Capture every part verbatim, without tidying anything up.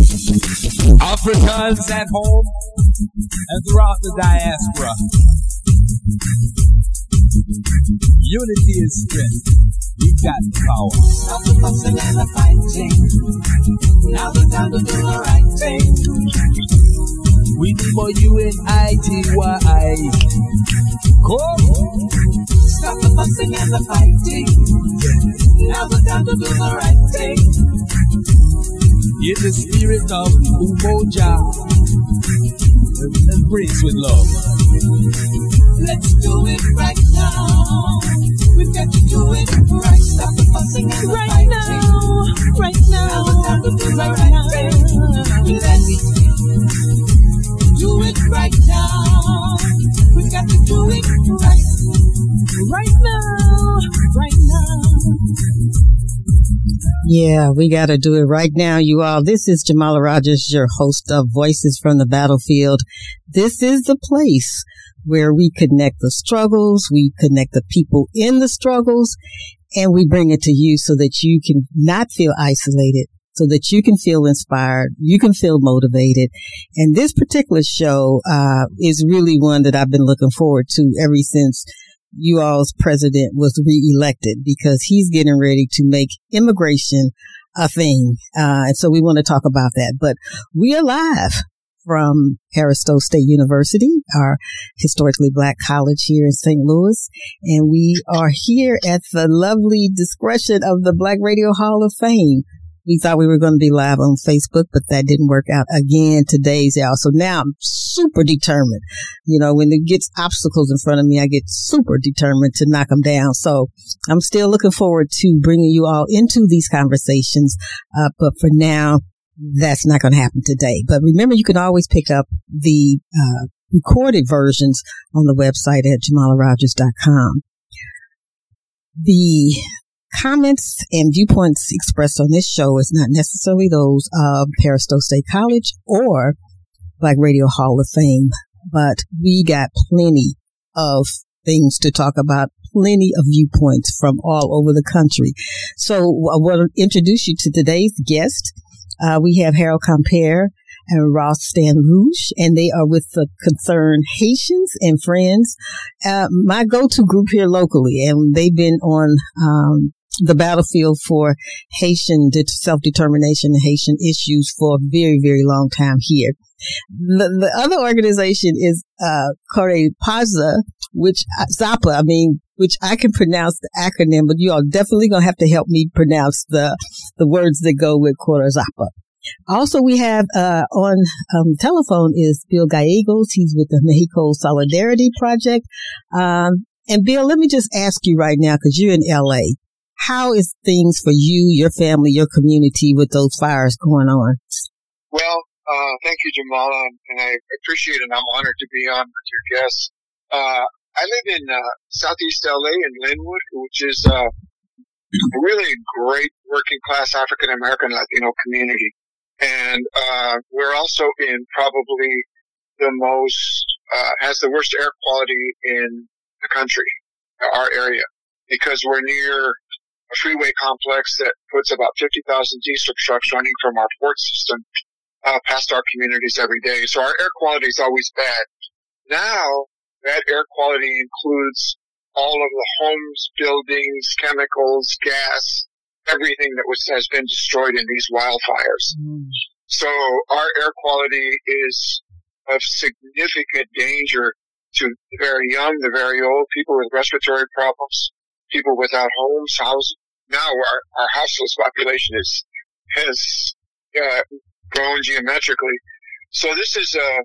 Africans at home and throughout the diaspora. Unity is strength. We got power. Stop the fussing and the fighting. Now the time to do the right thing. We need more U N I T Y. Come. Stop the fussing and the fighting. Now the time to do the right thing. In the spirit of Umoja, embrace with love. Let's do it right now. We've got to do it right. Stop the fussing and the right fighting. Now, right now, now the time to do the right right now. thing. Let's do it right now. We've got to do it right. Right now, right now. Yeah, we got to do it right now, you all. This is Jamala Rogers, your host of Voices from the Battlefield. This is the place where we connect the struggles, we connect the people in the struggles, and we bring it to you so that you can not feel isolated, so that you can feel inspired, you can feel motivated. And this particular show uh is really one that I've been looking forward to ever since you all's president was reelected, because he's getting ready to make immigration a thing. Uh, and so we want to talk about that. But we are live from Aristotle State University, our historically black college here in Saint Louis. And we are here at the lovely discretion of the Black Radio Hall of Fame. We thought we were going to be live on Facebook, but that didn't work out again today's, y'all. So now I'm super determined. You know, when it gets obstacles in front of me, I get super determined to knock them down. So I'm still looking forward to bringing you all into these conversations. Uh, but for now, that's not going to happen today. But remember, you can always pick up the uh, recorded versions on the website at jamala rogers dot com. The comments and viewpoints expressed on this show is not necessarily those of Aristotle State College or Black Radio Hall of Fame, but we got plenty of things to talk about, plenty of viewpoints from all over the country. So I want to introduce you to today's guest. Uh, we have Harold Compere and Ross Stan Rouge, and they are with the Concerned Haitians and Friends, uh, my go-to group here locally, and they've been on um the battlefield for Haitian self-determination and Haitian issues for a very, very long time here. The, the other organization is uh Corepaza, which Zappa, I mean, which I can pronounce the acronym, but you are definitely going to have to help me pronounce the the words that go with Corazapa. Also, we have uh on um telephone is Bill Gallegos. He's with the Mexico Solidarity Project. Um, and Bill, let me just ask you right now, because you're in L A. How is things for you, your family, your community with those fires going on? Well, uh, thank you, Jamala, and I appreciate it. I'm honored to be on with your guests. Uh, I live in uh, Southeast L A in Linwood, which is uh, a really great working-class African-American Latino community. And uh, we're also in probably the most, uh, has the worst air quality in the country, our area, because we're near a freeway complex that puts about fifty thousand diesel trucks running from our port system uh, past our communities every day. So our air quality is always bad. Now, that air quality includes all of the homes, buildings, chemicals, gas, everything that was has been destroyed in these wildfires. Mm. So our air quality is of significant danger to the very young, the very old, people with respiratory problems, people without homes, houses. Now our, our houseless population is, has, uh, grown geometrically. So this is a,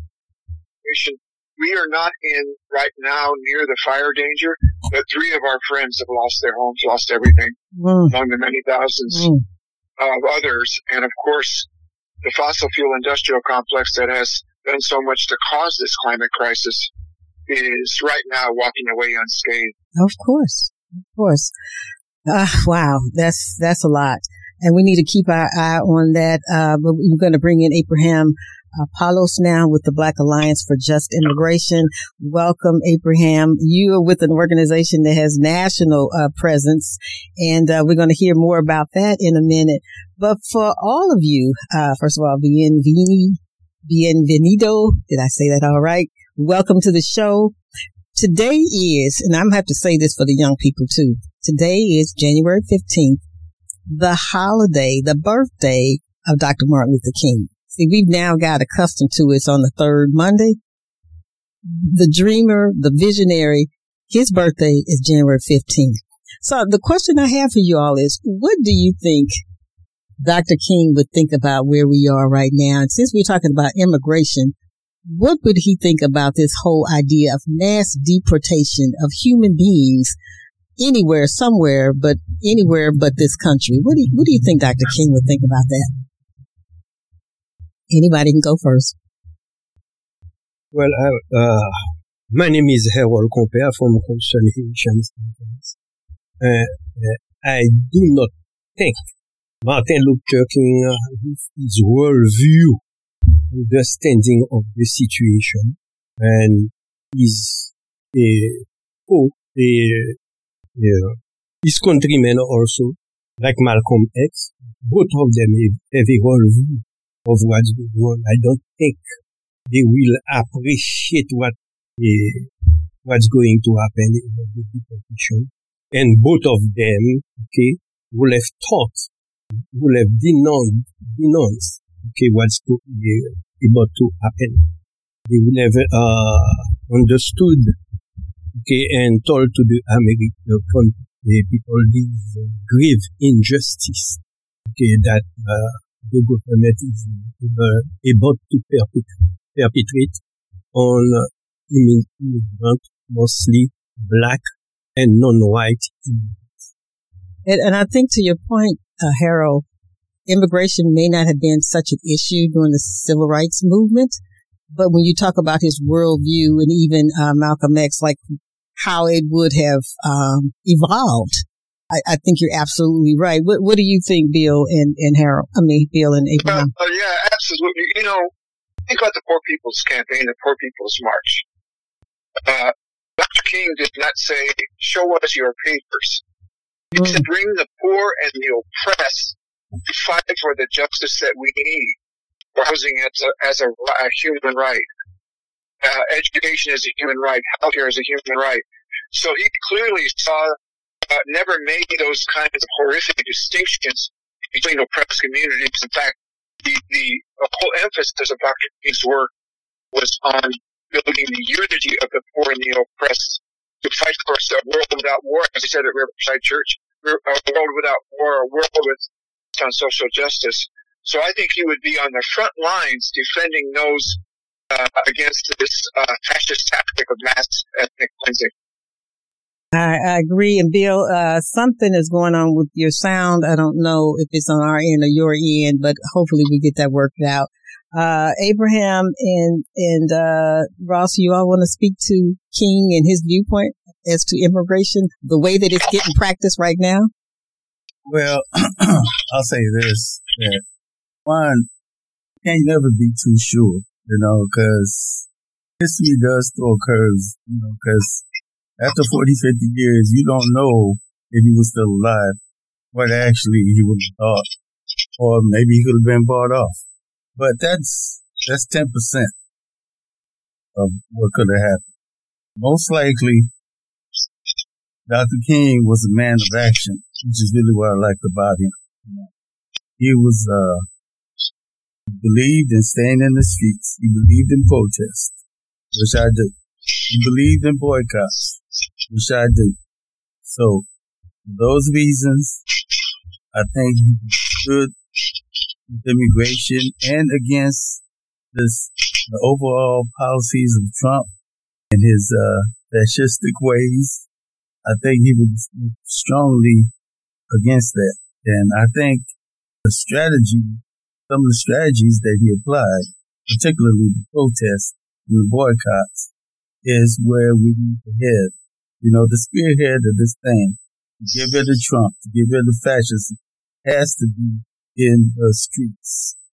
we are not in right now near the fire danger, but three of our friends have lost their homes, lost everything, mm. among the many thousands mm. of others. And of course, the fossil fuel industrial complex that has done so much to cause this climate crisis is right now walking away unscathed. Of course. Of course. Uh, wow. That's, that's a lot. And we need to keep our eye on that. Uh, but we're going to bring in Abraham, Apollos now with the Black Alliance for Just Immigration. Welcome, Abraham. You are with an organization that has national uh, presence, and uh, we're going to hear more about that in a minute. But for all of you, uh, first of all, bienveni, bienvenido. Did I say that all right? Welcome to the show. Today is, and I'm going to have to say this for the young people too. Today is January fifteenth, the holiday, the birthday of Doctor Martin Luther King. See, we've now got accustomed to it's on the third Monday. The dreamer, the visionary, his birthday is January fifteenth. So the question I have for you all is, what do you think Doctor King would think about where we are right now? And since we're talking about immigration, what would he think about this whole idea of mass deportation of human beings anywhere, somewhere, but anywhere but this country? What do you, what do you think Doctor King would think about that? Anybody can go first. Well, uh, uh, my name is Harold Compere from Reconciliation Center. Uh, uh, I do not think Martin Luther King, uh, with his worldview, understanding of the situation, and is a oh, a, a his countrymen also, like Malcolm X, both of them have a worldview of what's going on. I don't think they will appreciate what uh, what's going to happen in the deportation. And both of them, okay, will have thought, will have denounced, denounced, okay, what's to, uh, about to happen. They will have uh, understood, okay, and told to the American the people this uh, grave injustice, okay, that uh, the government is uh, about to perpetrate, perpetrate on uh, immigrants, mostly black and non-white immigrants. And, and I think to your point, uh, Harold, immigration may not have been such an issue during the civil rights movement, but when you talk about his worldview and even uh, Malcolm X, like how it would have um, evolved, I, I think you're absolutely right. What, what do you think, Bill and, and Harold? I mean, Bill and Abraham. Uh, uh, yeah, absolutely. You know, think about the Poor People's Campaign, the Poor People's March. Uh, Doctor King did not say, show us your papers. He Mm. said, bring the poor and the oppressed to fight for the justice that we need for housing as a, as a, a human right. Uh, education is a human right. Healthcare is a human right. So he clearly saw, uh, never made those kinds of horrific distinctions between oppressed communities. In fact, the, the whole emphasis of Doctor King's work was on building the unity of the poor and the oppressed to fight for a world without war, as he said at Riverside Church, a world without war, a world with on social justice. So I think he would be on the front lines defending those uh, against this uh, fascist tactic of mass ethnic cleansing. I, I agree. And Bill, uh, something is going on with your sound. I don't know if it's on our end or your end, but hopefully we get that worked out. Uh, Abraham and, and, uh, Ross, you all want to speak to King and his viewpoint as to immigration, the way that it's getting practiced right now? Well, I'll say this, that one, can't never be too sure, you know, because history does throw curves, you know, because after forty, fifty years, you don't know if he was still alive, what actually he would have thought, or maybe he could have been bought off. But that's, that's ten percent of what could have happened. Most likely, Doctor King was a man of action, which is really what I liked about him. He was, uh, believed in staying in the streets. He believed in protest, which I do. He believed in boycotts, which I do. So, for those reasons, I think he stood with immigration and against this, the overall policies of Trump and his, uh, fascistic ways. I think he was strongly against that. And I think the strategy, some of the strategies that he applied, particularly the protests and the boycotts, is where we need to head. You know, the spearhead of this thing, to get rid of Trump, to get rid of fascism, has to be in the streets.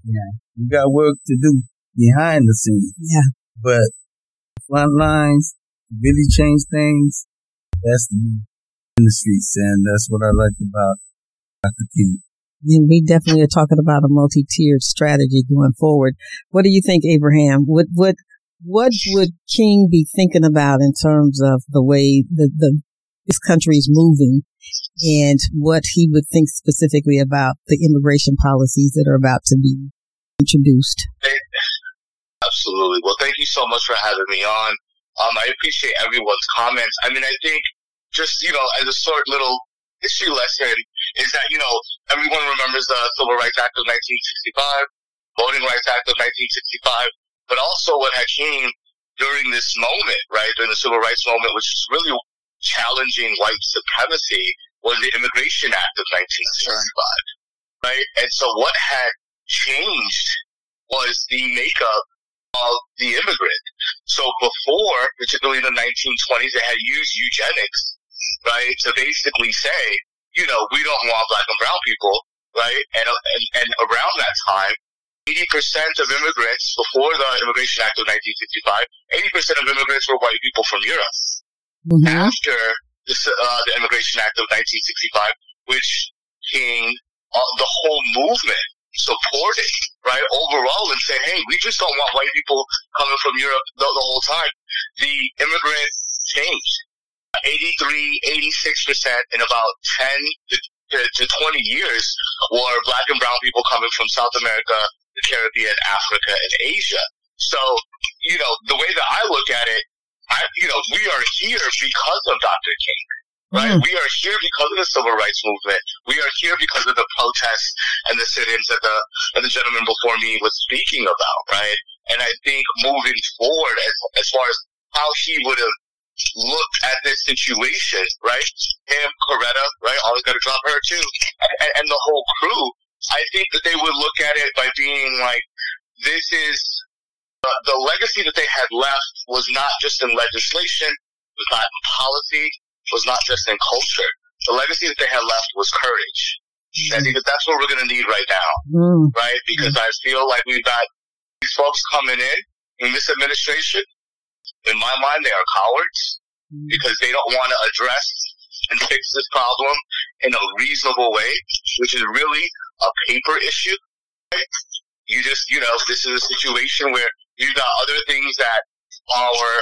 Yeah, you got work to do behind the scenes. Yeah. But front lines, really change things, that's to be in the streets. And that's what I like about Doctor King. And we definitely are talking about a multi-tiered strategy going forward. What do you think, Abraham? What, what, what would King be thinking about in terms of the way the, the, this country is moving and what he would think specifically about the immigration policies that are about to be introduced? Absolutely. Well, thank you so much for having me on. Um, I appreciate everyone's comments. I mean, I think just, you know, as a short little history lesson is that, you know, everyone remembers the Civil Rights Act of nineteen sixty-five, Voting Rights Act of nineteen sixty-five, but also what had came during this moment, right, during the Civil Rights Movement, which is really challenging white supremacy, was the Immigration Act of nineteen sixty-five, right? And so what had changed was the makeup of the immigrant. So before, particularly in the nineteen twenties, they had used eugenics, right, to basically say, you know, we don't want black and brown people, right? And and, and around that time, eighty percent of immigrants, before the Immigration Act of nineteen sixty-five, eighty percent of immigrants were white people from Europe. Mm-hmm. After this, uh, the Immigration Act of nineteen sixty-five, which King, uh, the whole movement supported, right, overall, and said, hey, we just don't want white people coming from Europe the, the whole time. The immigrant changed. eighty-three, eighty-six percent in about ten to, to twenty years were black and brown people coming from South America, the Caribbean, Africa, and Asia. So, you know, the way that I look at it, I, you know, we are here because of Doctor King, right? Mm. We are here because of the Civil Rights Movement. We are here because of the protests and the sit-ins that the, that the gentleman before me was speaking about, right? And I think moving forward, as, as far as how he would have looked at this situation, right? Him, Coretta, right? Always got to drop her too, and, and the whole crew. I think that they would look at it by being like, this is uh, the legacy that they had left was not just in legislation, was not in policy, was not just in culture. The legacy that they had left was courage. Mm-hmm. I think that that's what we're going to need right now, mm-hmm. right? Because mm-hmm. I feel like we've got these folks coming in in this administration. In my mind, they are cowards because they don't want to address and fix this problem in a reasonable way, which is really a paper issue. Right? You just, you know, this is a situation where you've got other things that are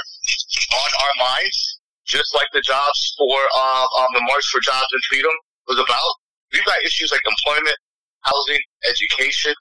on our minds, just like the jobs for uh, um, the March for Jobs and Freedom was about. We've got issues like employment, housing, education.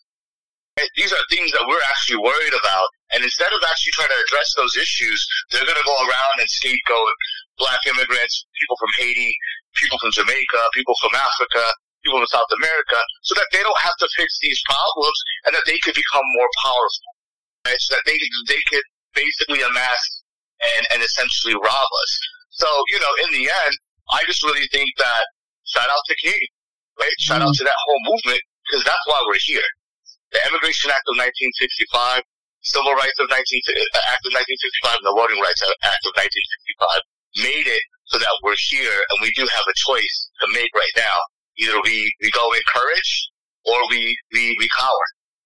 These are things that we're actually worried about. And instead of actually trying to address those issues, they're going to go around and scapegoat black immigrants, people from Haiti, people from Jamaica, people from Africa, people from South America, so that they don't have to fix these problems and that they could become more powerful, right? So that they, they could basically amass and, and essentially rob us. So, you know, in the end, I just really think that shout out to King, right? Shout mm-hmm. out to that whole movement, because that's why we're here. The Immigration Act of nineteen sixty-five, Civil Rights of nineteen Act of nineteen sixty-five, and the Voting Rights Act of nineteen sixty-five made it so that we're here, and we do have a choice to make right now. Either we, we go in courage, or we, we, we cower.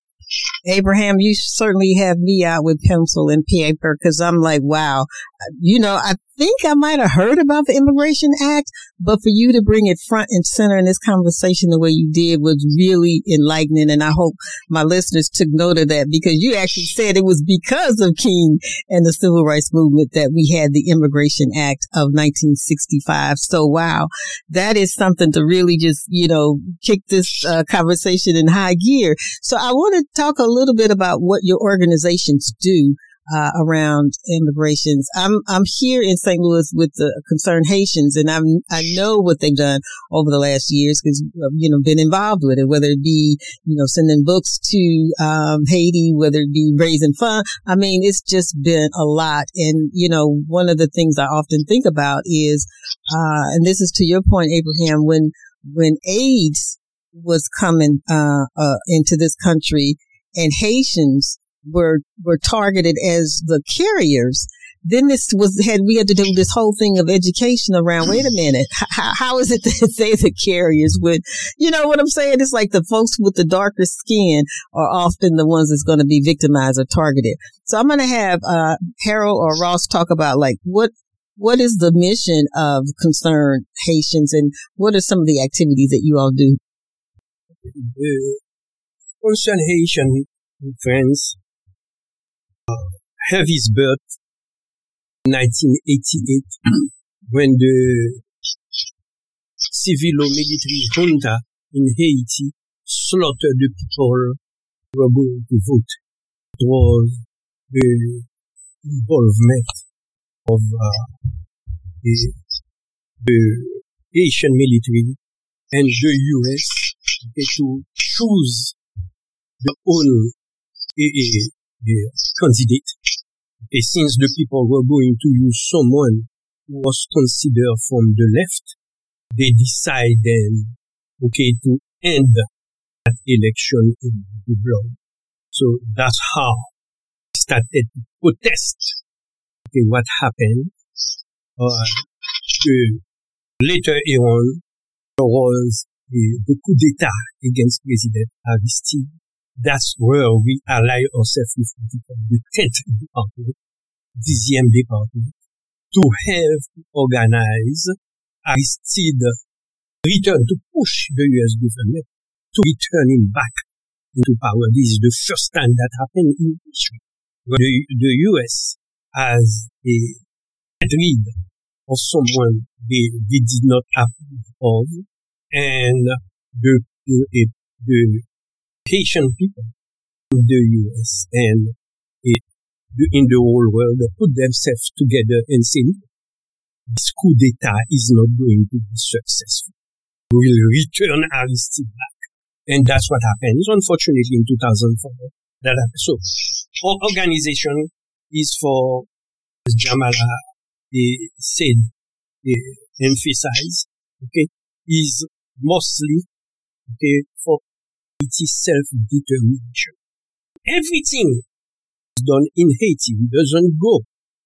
Abraham, you certainly have me out with pencil and paper, because I'm like, wow, you know, I think I might have heard about the Immigration Act, but for you to bring it front and center in this conversation the way you did was really enlightening. And I hope my listeners took note of that, because you actually said it was because of King and the Civil Rights Movement that we had the Immigration Act of nineteen sixty-five. So, wow, that is something to really just, you know, kick this uh, conversation in high gear. So I want to talk a little bit about what your organizations do Uh, around immigrations. I'm, I'm here in Saint Louis with the Concerned Haitians, and I'm, I know what they've done over the last years because, you know, been involved with it, whether it be, you know, sending books to, um, Haiti, whether it be raising funds. I mean, it's just been a lot. And, you know, one of the things I often think about is, uh, and this is to your point, Abraham, when, when AIDS was coming, uh, uh, into this country and Haitians were were targeted as the carriers, then this was had we had to do this whole thing of education around. Wait a minute, how, how is it that they the carriers would, you know what I'm saying? It's like the folks with the darker skin are often the ones that's going to be victimized or targeted. So I'm going to have uh Harold or Ross talk about like what what is the mission of Concerned Haitians and what are some of the activities that you all do? The Concerned Haitian friends uh, have his birth in nineteen eighty-eight when the civil-military junta in Haiti slaughtered the people who were going to vote. It was the involvement of uh, the, the Haitian military and the U S okay, to choose their own a, a, a candidate. Okay, since the people were going to use someone who was considered from the left, they decided, okay, to end that election in the blood. So that's how they started to protest. Okay, what happened? Uh, the, later on, there was the, the coup d'etat against President Aristide. That's where we ally ourselves with the tenth department, dixième department, to have organized Aristide return to push the U S government to return him back into power. This is the first time that happened in history. The, the U S as a lead of someone they, they did not approve of, and the, the, the Haitian people in the U S and it, in the whole world put themselves together and say, this coup d'etat is not going to be successful. We will return Aristide back. And that's what happened. Unfortunately, in two thousand four, that happened. So, our organization is for, as Jamala uh, said, uh, emphasize, okay, is mostly, okay, for Haiti self-determination. Everything is done in Haiti doesn't go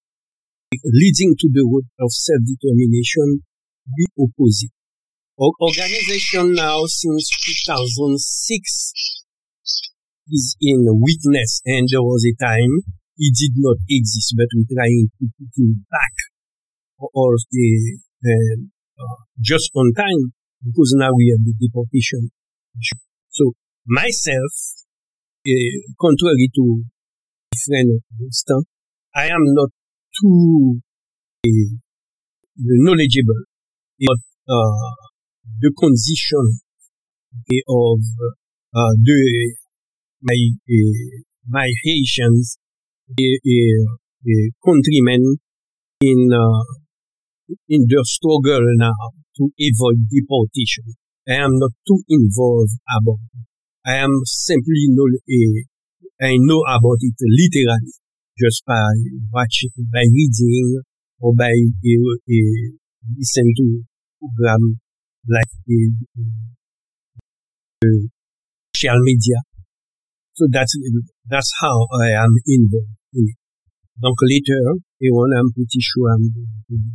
leading to the road of self-determination. We oppose it. Our organization now since two thousand six is in weakness, and there was a time it did not exist, but we're trying to put it back or uh, uh, just on time, because now we have the deportation issue. So myself, uh, contrary to my friend Winston, I am not too uh, knowledgeable about uh, the condition okay, of uh, the my uh, my Haitians uh, uh, uh, countrymen in uh, in the struggle now to avoid deportation. I am not too involved about it. I am simply know uh, I know about it literally just by watching, by reading, or by uh, uh, listen to program like uh, uh, social media. So that's that's how I am involved in it. Donc later, everyone, I'm pretty sure I'm going to do.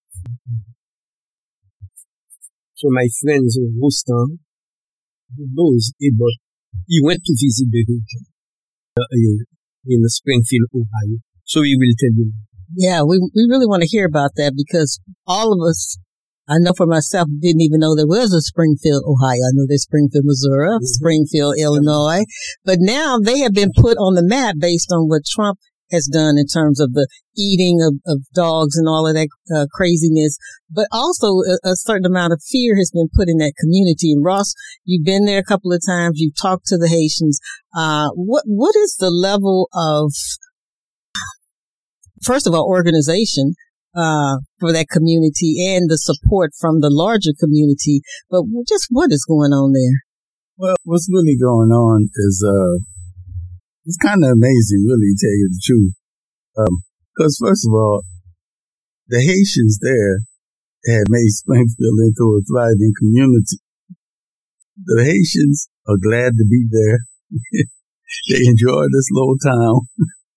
So my friend Rostan, who knows about, he went to visit the region uh, in Springfield, Ohio. So he will tell you. Yeah, we we really want to hear about that, because all of us, I know for myself, didn't even know there was a Springfield, Ohio. I know there's Springfield, Missouri, mm-hmm. Springfield, Illinois, but now they have been put on the map based on what Trump has done in terms of the eating of, of dogs and all of that uh, craziness. But also a, a certain amount of fear has been put in that community. And Ross, you've been there a couple of times. You've talked to the Haitians. Uh, what what is the level of, first of all, organization uh for that community and the support from the larger community, but just what is going on there? Well, what's really going on is uh it's kind of amazing, really, to tell you the truth. Um, because first of all, the Haitians there had made Springfield into a thriving community. The Haitians are glad to be there. They enjoy this little town.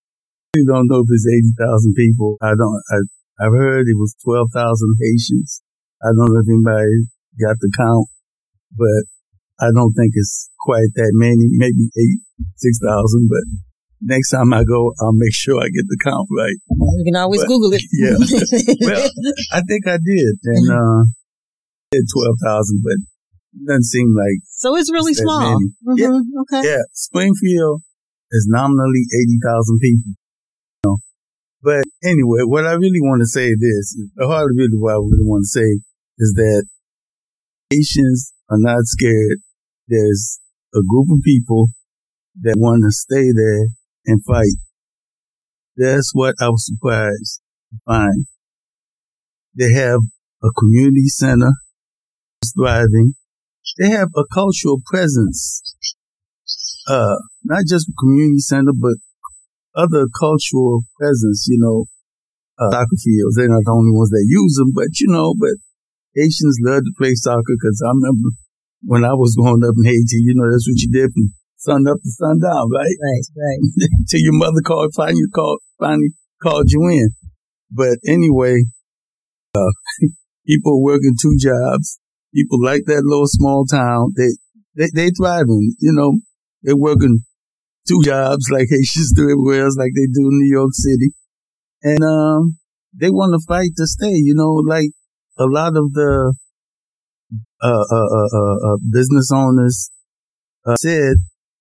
I don't know if it's eighty thousand people. I don't, I, I've heard it was twelve thousand Haitians. I don't know if anybody got the count, but I don't think it's quite that many, maybe eight, six thousand, but next time I go, I'll make sure I get the count right. You can always but, Google it. Yeah. Well, I think I did. And, uh, did twelve thousand, but it doesn't seem like. So it's really it's small. Mm-hmm. Yeah. Okay. Yeah. Springfield is nominally eighty thousand people. You know? But anyway, what I really want to say is this, the heart of really what I really want to say is that Haitians are not scared. There's a group of people that want to stay there and fight. That's what I was surprised to find. They have a community center that's thriving. They have a cultural presence, uh, not just a community center, but other cultural presence, you know, uh, soccer fields. They're not the only ones that use them, but you know, but Haitians love to play soccer because I remember when I was growing up in Haiti, you know, that's what you did from sun up to sun down, right? Right, right. Till your mother called, finally called, finally called you in. But anyway, uh, people working two jobs. People like that little small town. They, they, they thriving, you know, they're working two jobs like Haitians do everywhere else, like they do in New York City. And, um, they want to fight to stay, you know, like a lot of the, uh, uh, uh, uh, uh business owners, uh, said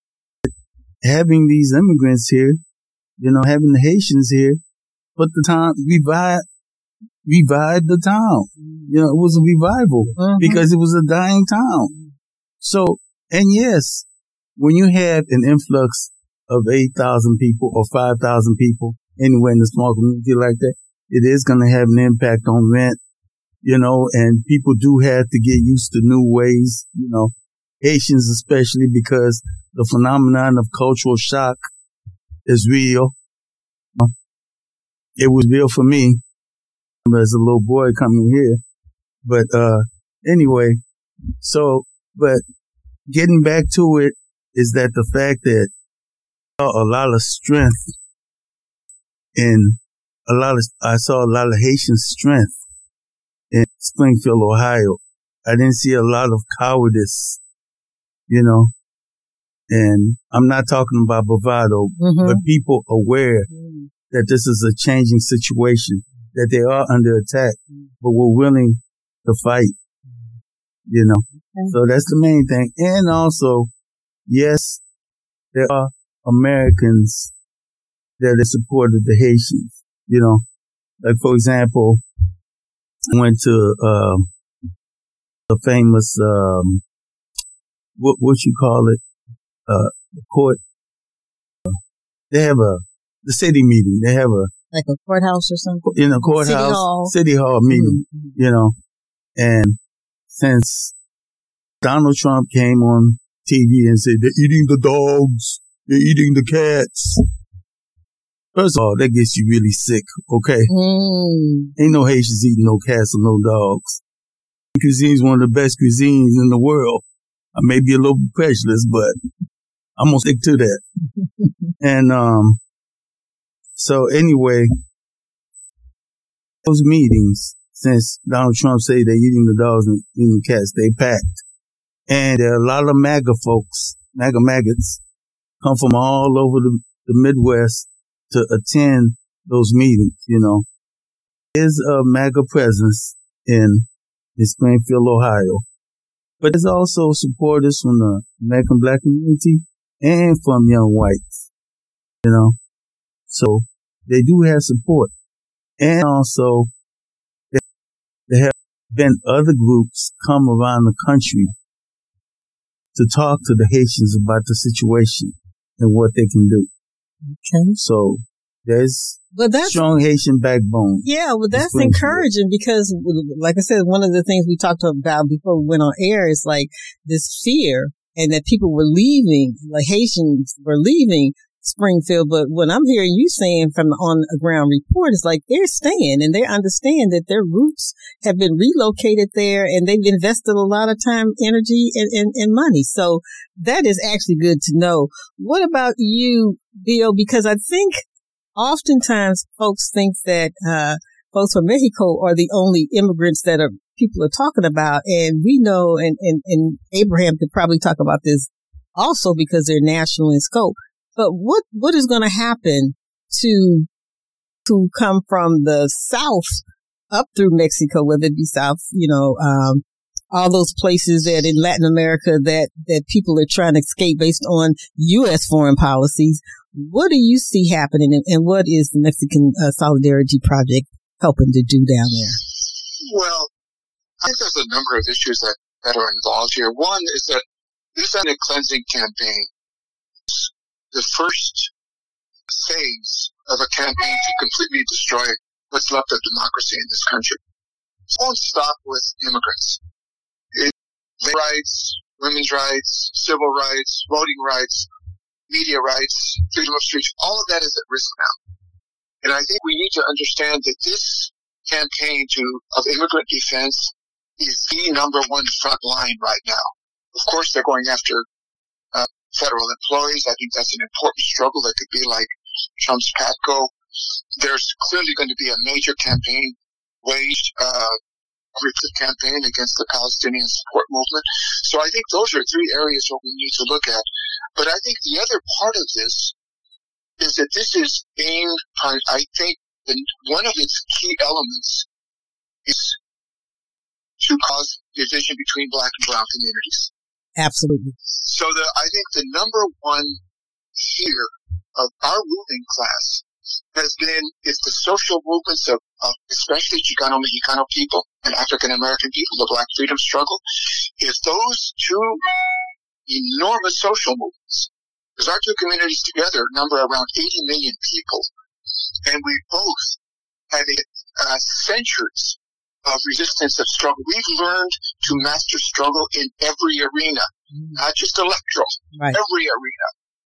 having these immigrants here, you know, having the Haitians here, put the town, revive, revived the town. You know, it was a revival mm-hmm. because it was a dying town. So, and yes, when you have an influx of eight thousand people or five thousand people anywhere in a small community like that, it is going to have an impact on rent, you know, and people do have to get used to new ways, you know, Haitians especially, because the phenomenon of cultural shock is real. It was real for me as a little boy coming here. But, uh, anyway, so, but getting back to it is that the fact that I saw a lot of strength in a lot of, I saw a lot of Haitian strength in Springfield, Ohio. I didn't see a lot of cowardice, you know, and I'm not talking about bravado, mm-hmm. but people aware mm-hmm. that this is a changing situation, that they are under attack, but we're willing to fight, you know. Okay. So that's the main thing. And also, yes, there are Americans that have supported the Haitians, you know. Like, for example, I went to um, the famous, um, what what you call it, uh, the court. They have a, the city meeting. They have a, like a courthouse or something? In a courthouse, City Hall, City Hall meeting, mm-hmm. you know. And since Donald Trump came on T V and said, they're eating the dogs, they're eating the cats. First of all, that gets you really sick, okay? Mm. Ain't no Haitians eating no cats or no dogs. Cuisine is one of the best cuisines in the world. I may be a little prejudiced, but I'm gonna stick to that. And, um, so anyway, those meetings, since Donald Trump said they're eating the dogs and eating the cats, they packed. And there are a lot of MAGA folks, MAGA maggots, come from all over the, the Midwest to attend those meetings, you know. There's a MAGA presence in, in Springfield, Ohio. But there's also supporters from the American Black community and from young whites, you know. So they do have support. And also, there have been other groups come around the country to talk to the Haitians about the situation and what they can do. Okay. So there's but that's, strong Haitian backbone. Yeah, well, that's encouraging because, like I said, one of the things we talked about before we went on air is like this fear and that people were leaving, like Haitians were leaving Springfield. But what I'm hearing you saying from the on the ground report is like they're staying and they understand that their roots have been relocated there and they've invested a lot of time, energy, and, and, and money. So that is actually good to know. What about you, Bill? Because I think oftentimes folks think that, uh, folks from Mexico are the only immigrants that are people are talking about. And we know, and, and, and Abraham could probably talk about this also because they're national in scope. But what, what is going to happen to, to come from the South up through Mexico, whether it be South, you know, um, all those places that in Latin America that, that people are trying to escape based on U S foreign policies. What do you see happening, and, and what is the Mexican uh, Solidarity Project helping to do down there? Well, I think there's a number of issues that, that are involved here. One is that this ethnic cleansing campaign is the first phase of a campaign to completely destroy what's left of democracy in this country. It won't stop with immigrants. It, rights, women's rights, civil rights, voting rights, media rights, freedom of speech, all of that is at risk now. And I think we need to understand that this campaign to of immigrant defense is the number one front line right now. Of course, they're going after uh, federal employees. I think that's an important struggle that could be like Trump's PATCO. There's clearly going to be a major campaign waged, uh, campaign against the Palestinian support movement. So I think those are three areas that we need to look at. But I think the other part of this is that this is aimed, I think, the, one of its key elements is to cause division between black and brown communities. Absolutely. So the, I think the number one fear of our ruling class has been if the social movements of, of especially Chicano Mexicano people and African American people, the black freedom struggle, if those two enormous social movements, because our two communities together number around eighty million people, and we both have a, uh, centuries of resistance of struggle. We've learned to master struggle in every arena, mm. not just electoral, right. every arena.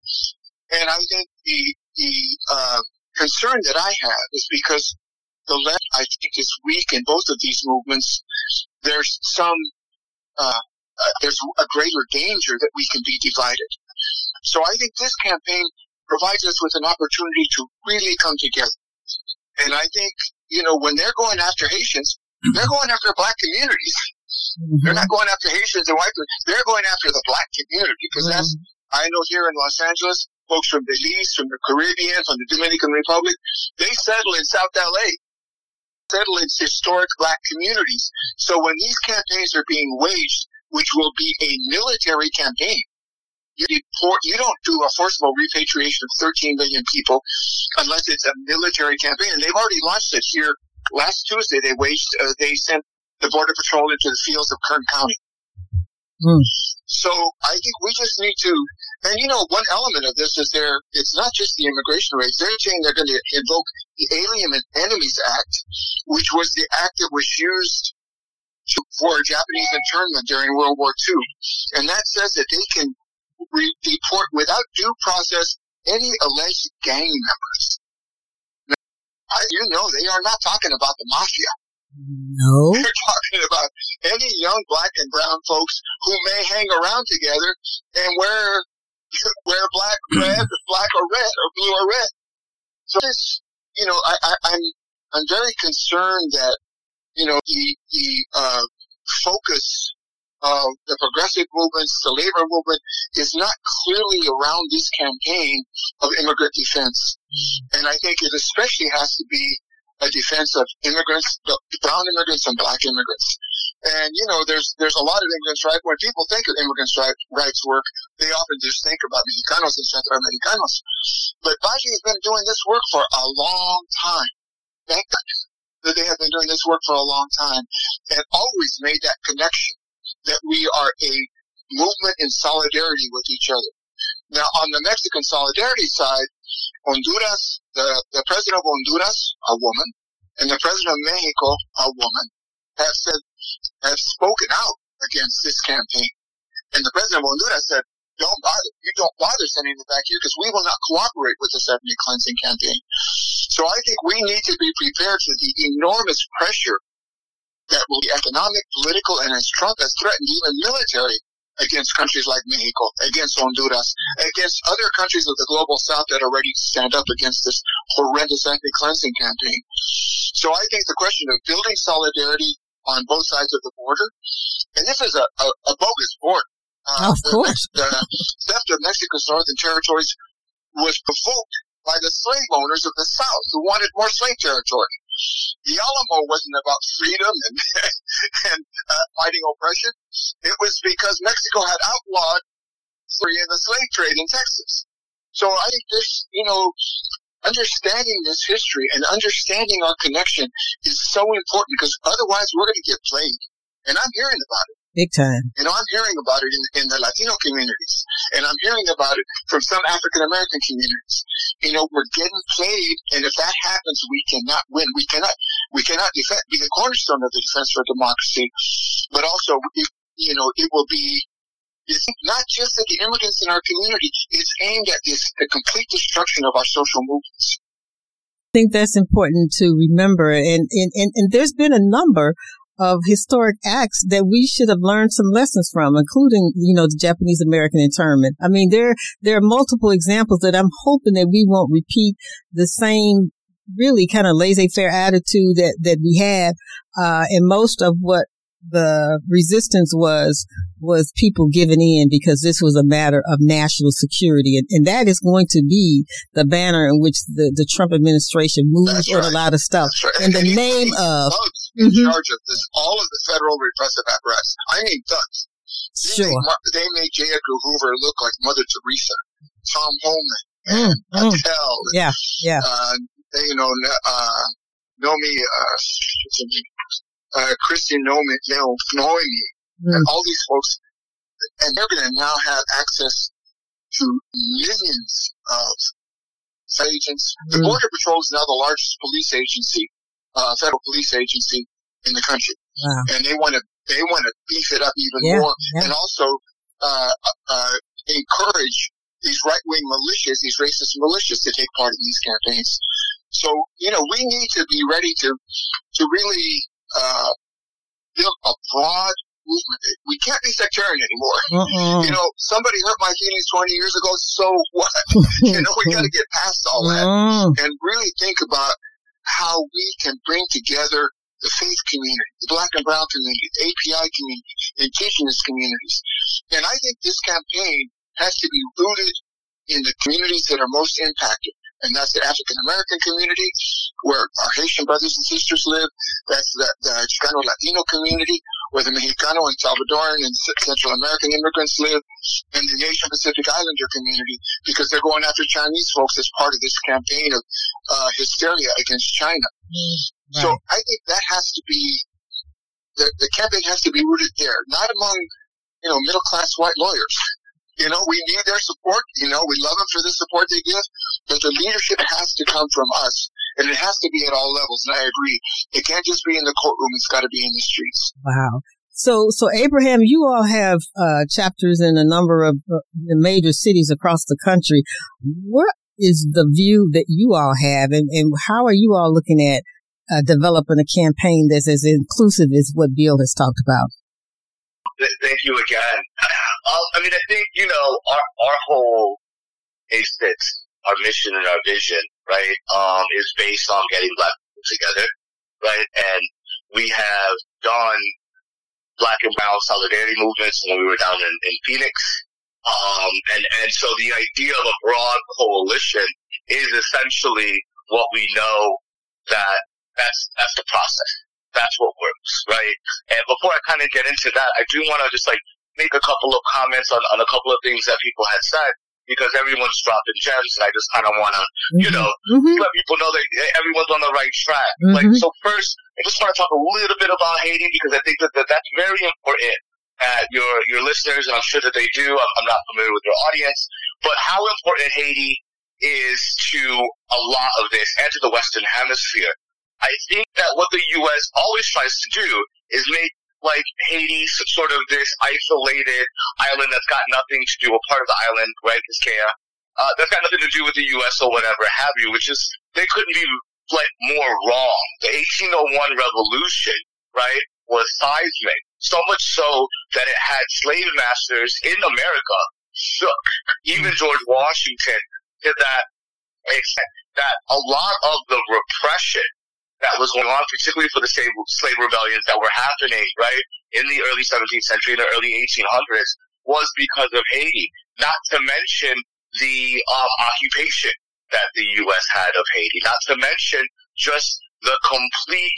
And I think the the uh, concern that I have is because the left, I think, is weak in both of these movements. There's some, uh, uh, there's a greater danger that we can be divided. So I think this campaign provides us with an opportunity to really come together. And I think, you know, when they're going after Haitians, they're going after black communities. Mm-hmm. They're not going after Haitians and white people. They're going after the black community because mm-hmm. that's, I know here in Los Angeles, folks from Belize, from the Caribbean, from the Dominican Republic, they settle in South L A, settle in historic black communities. So when these campaigns are being waged, which will be a military campaign, you deport, you don't do a forcible repatriation of thirteen million people unless it's a military campaign. And they've already launched it here. Last Tuesday, they waged, uh, they sent the Border Patrol into the fields of Kern County. Mm. So I think we just need to, and you know, one element of this is there, it's not just the immigration rates. They're saying they're going to invoke the Alien Enemies Act, which was the act that was used to, for Japanese internment during World War Two. And that says that they can re- deport without due process any alleged gang members. Now, I, you know, they are not talking about the mafia. No. They're talking about any young black and brown folks who may hang around together and wear wear black, red, black or red, or blue or red. So this, you know, I, I, I'm I'm very concerned that, you know, the the uh, focus of the progressive movements, the labor movement, is not clearly around this campaign of immigrant defense, and I think it especially has to be a defense of immigrants, brown immigrants and black immigrants. And, you know, there's there's a lot of immigrants, right? When people think of immigrants' right, rights work, they often just think about Mexicanos and Centroamericanos. But Baji has been doing this work for a long time. Thank God that they have been doing this work for a long time and always made that connection that we are a movement in solidarity with each other. Now, on the Mexican solidarity side, Honduras, the, the president of Honduras, a woman, and the president of Mexico, a woman, have said, have spoken out against this campaign. And the president of Honduras said, don't bother, you don't bother sending it back here because we will not cooperate with this ethnic cleansing campaign. So I think we need to be prepared for the enormous pressure that will be economic, political, and as Trump has threatened, even military against countries like Mexico, against Honduras, against other countries of the global south that are ready to stand up against this horrendous ethnic cleansing campaign. So I think the question of building solidarity on both sides of the border, and this is a, a, a bogus border. Uh, of course. The, the theft of Mexico's northern territories was provoked by the slave owners of the South who wanted more slave territory. The Alamo wasn't about freedom and, and uh, fighting oppression. It was because Mexico had outlawed slavery and the slave trade in Texas. So I think this, you know, understanding this history and understanding our connection is so important, because otherwise we're going to get played. And I'm hearing about it. Big time. You know, I'm hearing about it in, in the Latino communities, and I'm hearing about it from some African American communities. You know, we're getting played, and if that happens, we cannot win. We cannot, we cannot defend, be the cornerstone of the defense for democracy, but also, it, you know, it will be, it's not just at the immigrants in our community, it's aimed at this, the complete destruction of our social movements. I think that's important to remember, and, and, and, and there's been a number of historic acts that we should have learned some lessons from, including, you know, the Japanese American internment. I mean, there, there are multiple examples that I'm hoping that we won't repeat the same really kind of laissez-faire attitude that, that we had, uh, and most of what the resistance was, was people giving in because this was a matter of national security. And, and that is going to be the banner in which the, the Trump administration moves on right. a lot of stuff. Right. In the and name of thugs in mm-hmm. charge of this, all of the federal repressive apparatus. I mean thugs. They sure. Made, they made J. Edgar Hoover look like Mother Teresa, Tom Holman, and mm, Attell. Mm. Yeah, yeah. Uh, they, you know, uh, Nomi, uh, Uh, Christian Noemi, you know, Noemi, mm. and all these folks, and they're going to now have access to millions of agents. Mm. The Border Patrol is now the largest police agency, uh, federal police agency in the country, wow. and they want to they want to beef it up even yeah, more, yeah. and also uh, uh, encourage these right wing militias, these racist militias, to take part in these campaigns. So, you know, we need to be ready to to really. Uh, build a broad movement. We can't be sectarian anymore. Uh-uh. You know, somebody hurt my feelings twenty years ago, so what? You know, we got to get past all that uh-uh. and really think about how we can bring together the faith community, the black and brown community, the A P I community, indigenous communities. And I think this campaign has to be rooted in the communities that are most impacted. And that's the African American community, where our Haitian brothers and sisters live. That's the, the Chicano Latino community, where the Mexicano and Salvadoran and Central American immigrants live, and the Asian Pacific Islander community, because they're going after Chinese folks as part of this campaign of uh, hysteria against China. Right. So I think that has to be, the, the campaign has to be rooted there, not among, you know, middle class white lawyers. You know, we need their support. You know, we love them for the support they give, but the leadership has to come from us, and it has to be at all levels. And I agree, it can't just be in the courtroom; it's got to be in the streets. Wow. So, so Abraham, you all have uh, chapters in a number of uh, major cities across the country. What is the view that you all have, and, and how are you all looking at uh, developing a campaign that's as inclusive as what Bill has talked about? Thank you again. Um, I mean, I think, you know, our, our whole A six, our mission and our vision, right, um, is based on getting black people together, right? And we have done black and brown solidarity movements when we were down in, in Phoenix. Um, and, and so the idea of a broad coalition is essentially what we know that that's, that's the process. That's what works, right? And before I kind of get into that, I do want to just like make a couple of comments on, on a couple of things that people had said, because everyone's dropping gems, and I just kind of want to, mm-hmm. you know, mm-hmm. let people know that everyone's on the right track. Mm-hmm. Like, so first, I just want to talk a little bit about Haiti, because I think that, that that's very important at your, your listeners, and I'm sure that they do. I'm, I'm not familiar with your audience, but how important Haiti is to a lot of this and to the Western Hemisphere. I think that what the U S always tries to do is make, like, Haiti sort of this isolated island that's got nothing to do, a part of the island, right, Biscaya, uh, that's got nothing to do with the U S or whatever have you, which is, they couldn't be, like, more wrong. The eighteen oh one revolution, right, was seismic. So much so that it had slave masters in America shook. Even George Washington did that extent that a lot of the repression that was going on, particularly for the slave, slave rebellions that were happening, right, in the early seventeenth century and the early eighteen hundreds, was because of Haiti. Not to mention the um, occupation that the U S had of Haiti. Not to mention just the complete,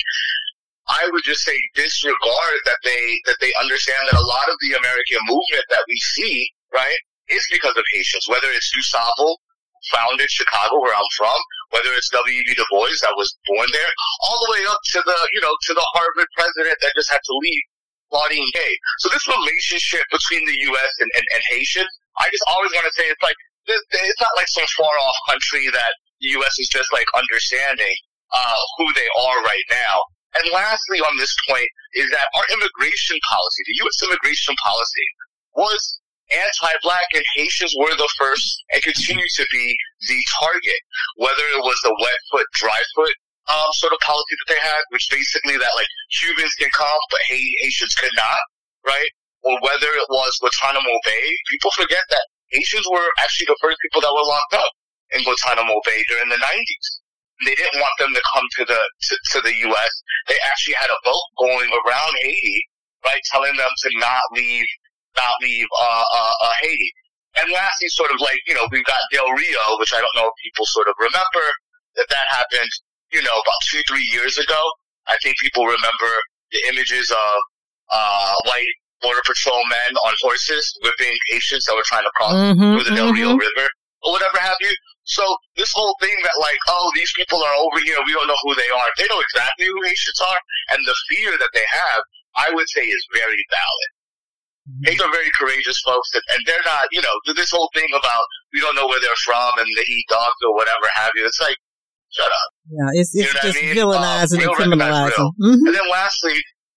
I would just say, disregard that they that they understand that a lot of the American movement that we see, right, is because of Haitians. Whether it's DuSable, founded Chicago, where I'm from, whether it's W E B Du Bois that was born there, all the way up to the, you know, to the Harvard president that just had to leave, Claudine Gay. So this relationship between the U S and, and, and Haitians, I just always want to say it's like, it's not like some far off country that the U S is just like understanding, uh, who they are right now. And lastly on this point is that our immigration policy, the U S immigration policy, was anti-black, and Haitians were the first and continue to be the target. Whether it was the wet foot, dry foot um, sort of policy that they had, which basically that like Cubans can come, but Haitians could not, right? Or whether it was Guantanamo Bay, people forget that Haitians were actually the first people that were locked up in Guantanamo Bay during the nineties. They didn't want them to come to the to, to the U S. They actually had a boat going around Haiti, right, telling them to not leave. not leave uh, uh, uh, Haiti. And lastly, sort of like, you know, we've got Del Rio, which I don't know if people sort of remember that that happened, you know, about two, three years ago. I think people remember the images of uh, white Border Patrol men on horses whipping Haitians that were trying to cross mm-hmm, through the Del Rio mm-hmm. River or whatever have you. So this whole thing that like, oh, these people are over here, we don't know who they are. They know exactly who Haitians are, and the fear that they have, I would say, is very valid. They are very courageous folks, and, and they're not, you know, this whole thing about we don't know where they're from and they eat dogs or whatever have you. It's like, shut up. Yeah, it's, it's you know just I mean? villainizing um, and criminalizing. Mm-hmm. And then lastly,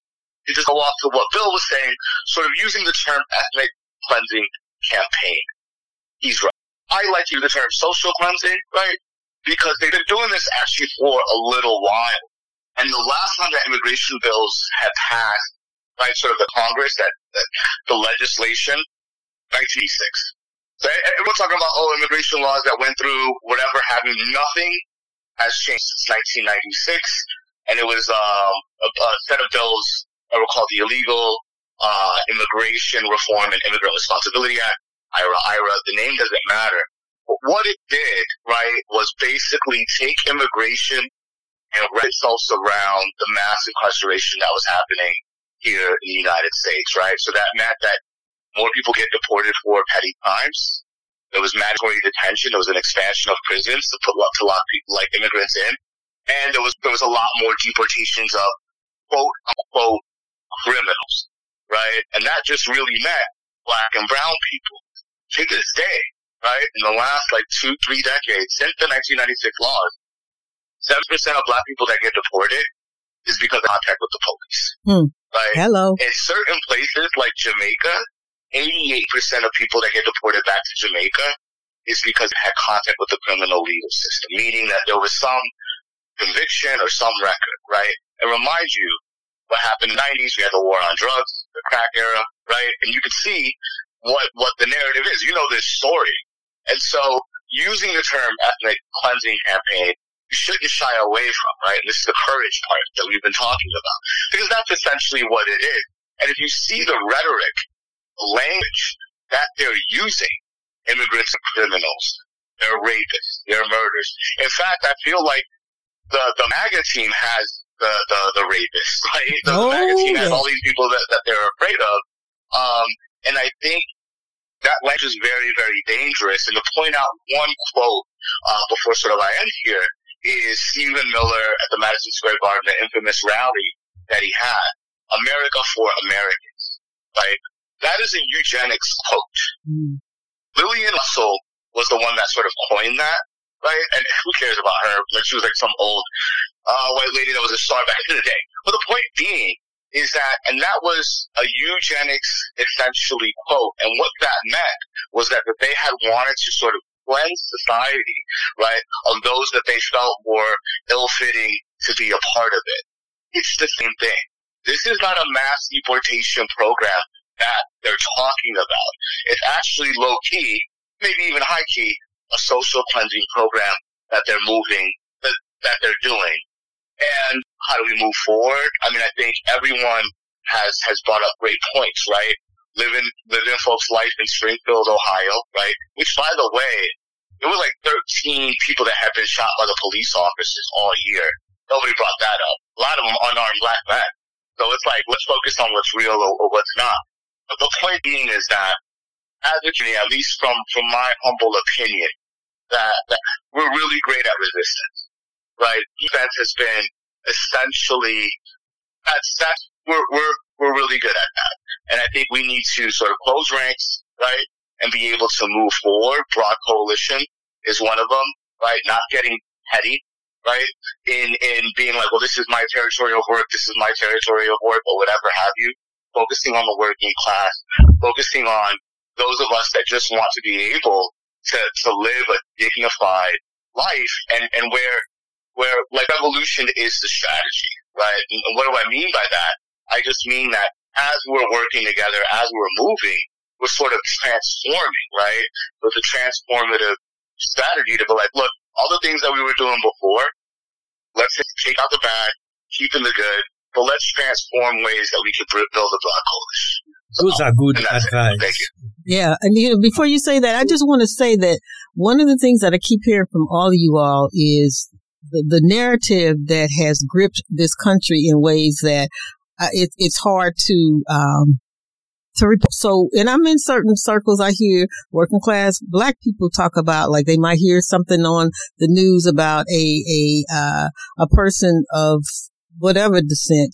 to just go off to what Bill was saying, sort of using the term ethnic cleansing campaign. He's right. I like to use the term social cleansing, right? Because they've been doing this actually for a little while. And the last time that immigration bills had passed, right, sort of the Congress, that, that the legislation, nineteen eighty-six. So everyone's talking about, oh, immigration laws that went through, whatever have you. Nothing has changed since nineteen ninety-six. And it was um, a, a set of bills that were called the Illegal uh, Immigration Reform and Immigrant Responsibility Act, I R A, I R A. The name doesn't matter. But what it did, right, was basically take immigration and wrap itself around the mass incarceration that was happening here in the United States, right? So that meant that more people get deported for petty crimes. There was mandatory detention. There was an expansion of prisons to put to lock people like immigrants in, and there was there was a lot more deportations of quote unquote criminals, right? And that just really meant black and brown people. To this day, right, in the last like two three decades since the nineteen ninety-six laws, seven percent of black people that get deported is because of contact with the police. Hmm. Right? Hello. In certain places like Jamaica, eighty-eight percent of people that get deported back to Jamaica is because they had contact with the criminal legal system, meaning that there was some conviction or some record, right? And remind you what happened in the nineties. We had the war on drugs, the crack era, right? And you can see what, what the narrative is. You know this story. And so using the term ethnic cleansing campaign, you shouldn't shy away from, right? And this is the courage part that we've been talking about. Because that's essentially what it is. And if you see the rhetoric, the language that they're using, immigrants are criminals, they're rapists, they're murderers. In fact, I feel like the, the MAGA team has the, the, the rapists, right? The, oh, the MAGA team yeah. has all these people that, that they're afraid of. Um, and I think that language is very, very dangerous. And to point out one quote, uh, before sort of I end here, is Stephen Miller at the Madison Square Garden, the infamous rally that he had, America for Americans, right? That is a eugenics quote. Mm. Lillian Russell was the one that sort of coined that, right? And who cares about her? Like she was like some old uh, white lady that was a star back in the day. But the point being is that, and that was a eugenics essentially quote, and what that meant was that they had wanted to sort of cleanse society, right, of those that they felt were ill-fitting to be a part of it. It's the same thing. This is not a mass deportation program that they're talking about. It's actually low-key, maybe even high-key, a social cleansing program that they're moving, that, that they're doing. And how do we move forward? I mean, I think everyone has, has brought up great points, right? Living, living folks' life in Springfield, Ohio, right? Which, by the way, it was like thirteen people that had been shot by the police officers all year. Nobody brought that up. A lot of them unarmed black men. So it's like, let's focus on what's real or, or what's not. But the point being is that, as a community, at least from, from my humble opinion, that, that we're really great at resistance, right? Defense has been essentially, that's, that's, we're, we're, we're really good at that. And I think we need to sort of close ranks, right? And be able to move forward. Broad coalition is one of them, right? Not getting petty, right? In, in being like, well, this is my territory of work, this is my territory of work, or whatever have you. Focusing on the working class, focusing on those of us that just want to be able to, to live a dignified life, and, and where, where, like, revolution is the strategy, right? And what do I mean by that? I just mean that as we're working together, as we're moving, we're sort of transforming, right? With a transformative strategy to be like, look, all the things that we were doing before, let's take out the bad, keep in the good, but let's transform ways that we can build a black coalition. Those are good advice. Thank you. Yeah. And you know, before you say that, I just want to say that one of the things that I keep hearing from all of you all is the, the narrative that has gripped this country in ways that uh, it, it's hard to, um, to rep- so, and I'm in certain circles, I hear working class black people talk about, like, they might hear something on the news about a, a, uh, a person of whatever descent,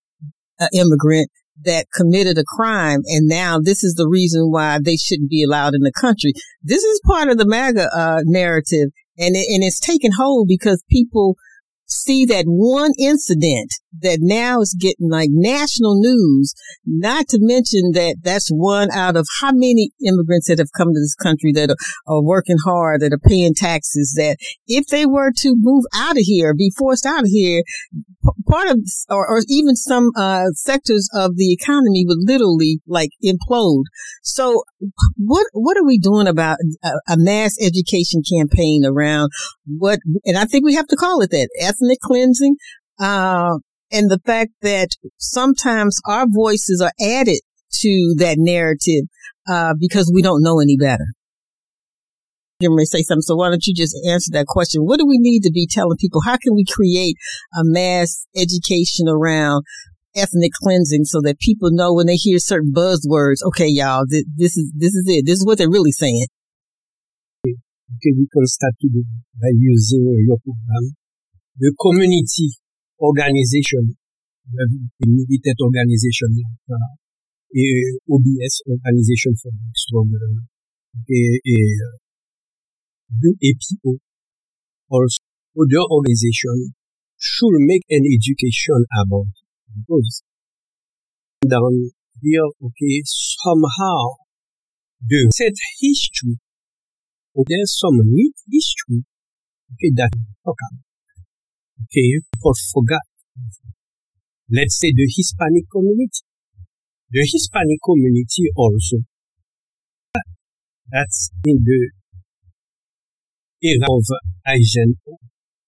uh, immigrant that committed a crime, and now this is the reason why they shouldn't be allowed in the country. This is part of the MAGA, uh, narrative, and it, and it's taken hold because people see that one incident that now is getting like national news, not to mention that that's one out of how many immigrants that have come to this country that are, are working hard, that are paying taxes, that if they were to move out of here, be forced out of here, part of, or, or even some uh sectors of the economy would literally like implode. So what what are we doing about a, a mass education campaign around what, and I think we have to call it that, ethnic cleansing, uh and the fact that sometimes our voices are added to that narrative uh because we don't know any better. You may say something, so why don't you just answer that question? What do we need to be telling people? How can we create a mass education around ethnic cleansing so that people know when they hear certain buzzwords, okay, y'all, th- this is this is it. This is what they're really saying. Okay, we can start today by using your program. The community organization, the militant organization, like uh, a O B S, Organization for the Struggle, a, a the A P O, also other organization should make an education about it. Because down here, okay, somehow the set history, or there's some neat history, okay, that okay, okay, people forgot. Let's say the Hispanic community. The Hispanic community also, that's in the era of Eisenhower.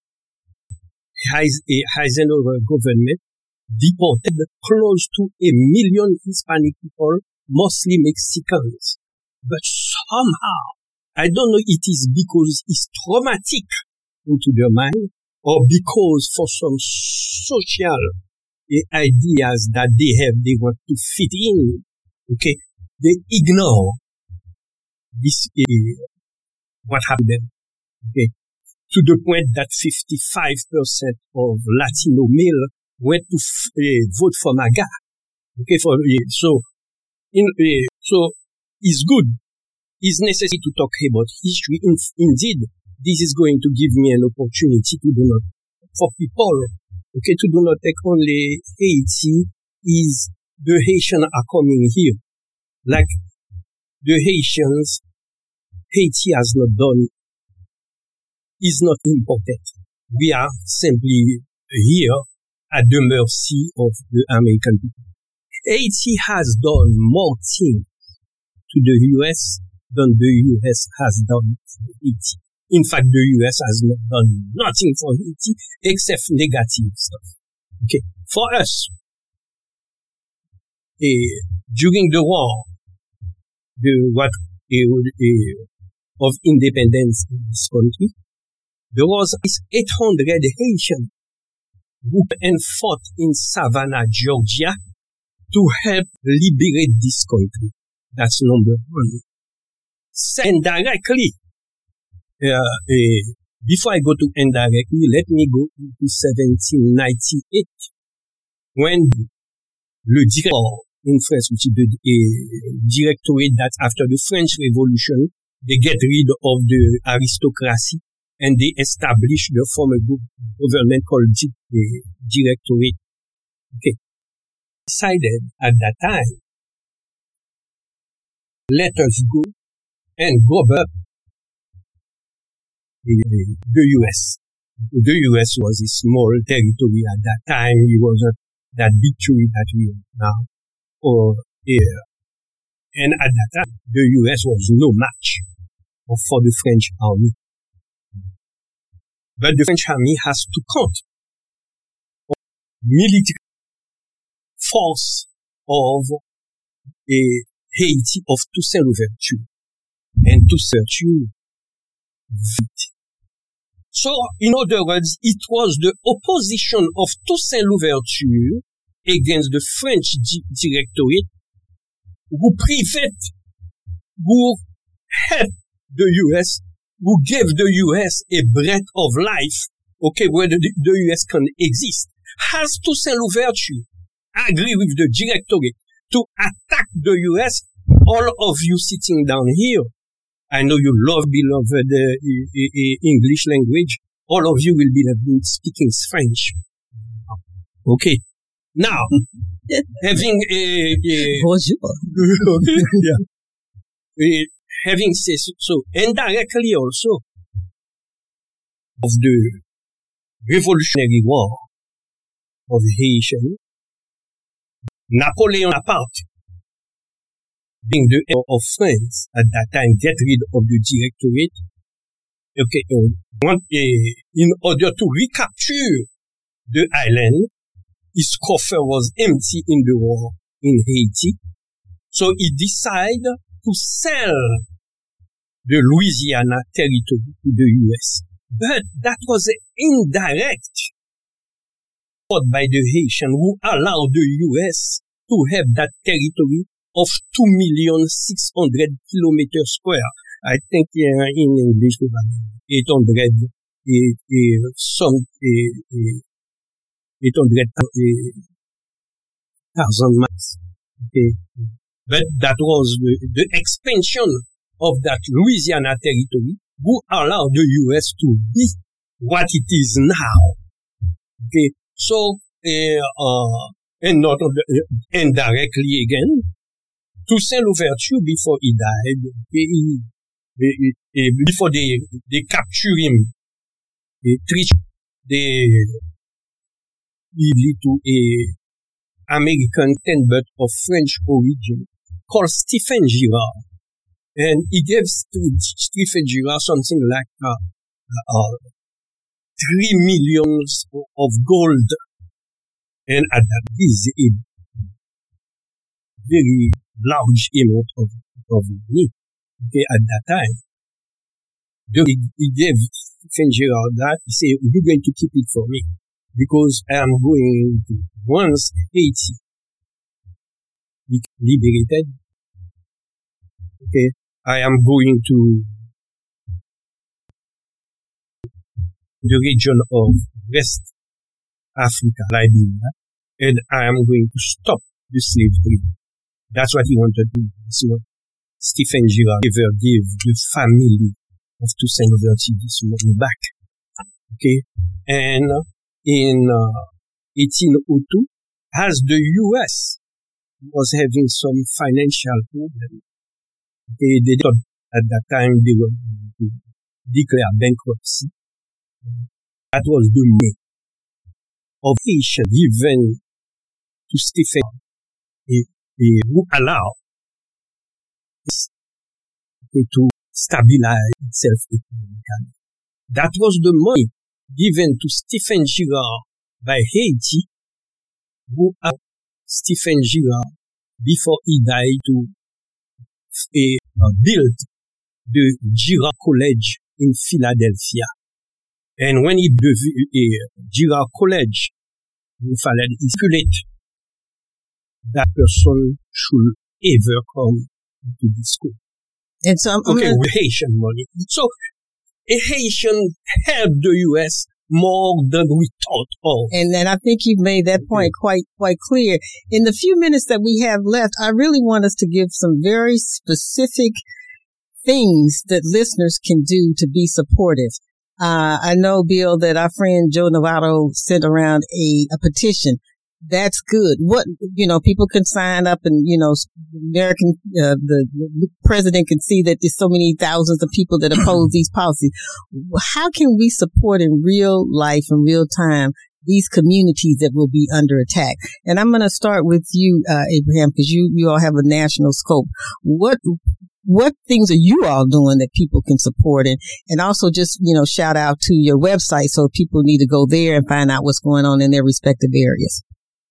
Eisenhower government deported close to a million Hispanic people, mostly Mexicans. But somehow, I don't know, it is because it's traumatic into their mind, or because for some social uh, ideas that they have, they want to fit in, okay, they ignore this, uh, what happened, okay, to the point that fifty-five percent of Latino male went to f- uh, vote for MAGA, okay, for, uh, so, in, uh, so, it's good, it's necessary to talk about history. In, indeed, this is going to give me an opportunity to do not, for people, okay, to do not take only Haiti is the Haitians are coming here. Like the Haitians, Haiti has not done, is not important. We are simply here at the mercy of the American people. Haiti has done more things to the U S than the U S has done for Haiti. In fact, the U S has not done nothing for Haiti except negative stuff. Okay, for us, uh, during the war, the what uh, uh, of independence in this country, there was eight hundred Haitians who and fought in Savannah, Georgia, to help liberate this country. That's number one. Indirectly, uh, uh, before I go to indirectly, let me go to seventeen ninety-eight, when le directeur in France, which is the uh, directorate that after the French Revolution, they get rid of the aristocracy and they establish the former government called the directorate. Okay. Decided at that time, let us go and grab up the, the U S. The U S was a small territory at that time. It wasn't that big territory that we have now. Or here. And at that time, the U S was no match for the French army. But the French army has to count on military force of a Haiti of Toussaint Louverture and Toussaint Louverture. So, in other words, it was the opposition of Toussaint Louverture against the French di- directorate who prevent, who helped the U S, who gave the U S a breath of life, okay, where the, the U S can exist. Has Toussaint Louverture agree with the directorate to attack the U S? All of you sitting down here, I know you love beloved uh, uh, uh, English language. All of you will be uh, speaking French. Okay. Now, having a, a bonjour. Okay, yeah. Uh, having said so, so, indirectly also of the Revolutionary War of Haitian, Napoleon Bonaparte, being the heir of France at that time, get rid of the directorate. Okay, uh, in order to recapture the island, his coffer was empty in the war in Haiti. So he decided to sell the Louisiana territory to the U S. But that was indirect fought by the Haitian who allowed the U S to have that territory of two million six hundred kilometers square. I think uh, in English, eight hundred, uh, uh, some, uh, uh, eight hundred thousand miles. Okay. But that was the, the expansion of that Louisiana territory who allowed the U S to be what it is now. Okay. So, uh, uh, and not uh, indirectly again, Toussaint Louverture, before he died, okay, he, he, he, before they, they capture him, they treat, they lead to a American tenant of French origin called Stephen Girard. And he gave to Stephen Girard something like uh, uh, three millions of gold. And at that is a very large amount of, of money. Okay, at that time. He, he gave Stephen Girard that. He said, you're going to keep it for me. Because I am going to, once Haiti be liberated, okay, I am going to the region of West Africa, Liberia, and I am going to stop the slave trade. That's what he wanted to do. So Stephen Girard ever gave the family of Toussaint Louverture this money back. Okay, and in uh, eighteen oh two, as the U S was having some financial problem, they, they thought at that time they were going to declare bankruptcy. That was the May. of Haitian given to Stephen who allow to stabilize itself economically. That was the money given to Stephen Girard by Haiti, who allowed Stephen Girard before he died to uh, build the Girard College in Philadelphia. And when he built uh, Girard College, he stipulate that person should ever come to the school. And so I'm, okay, I'm with Haitian money. So a Haitian helped the U S more than we thought of. And and I think you've made that point quite quite clear. In the few minutes that we have left, I really want us to give some very specific things that listeners can do to be supportive. Uh, I know, Bill, that our friend Joe Navarro sent around a, a petition. That's good. What, you know, people can sign up and, you know, American, uh, the, the president can see that there's so many thousands of people that oppose these policies. How can we support in real life, in real time, these communities that will be under attack? And I'm going to start with you, uh, Abraham, because you, you all have a national scope. What, what things are you all doing that people can support? And, and also just, you know, shout out to your website so people need to go there and find out what's going on in their respective areas.